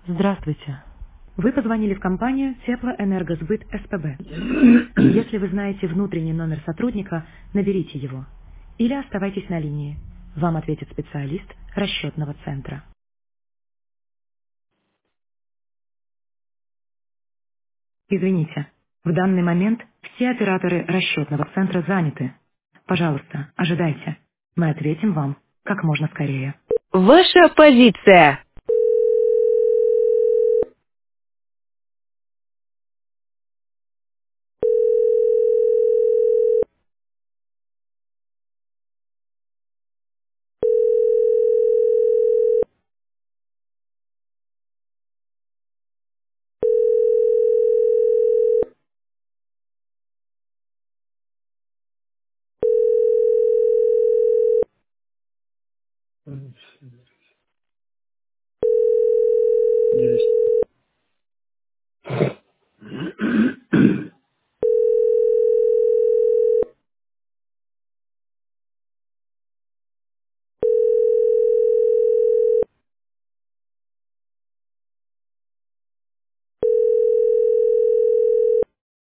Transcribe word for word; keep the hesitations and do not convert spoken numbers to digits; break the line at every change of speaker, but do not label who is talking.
Здравствуйте. Вы позвонили в компанию Теплоэнергосбыт СПБ. Если вы знаете внутренний номер сотрудника, наберите его. Или оставайтесь на линии. Вам ответит специалист расчетного центра. Извините, в данный момент все операторы расчетного центра заняты. Пожалуйста, ожидайте. Мы ответим вам как можно скорее.
Ваша позиция.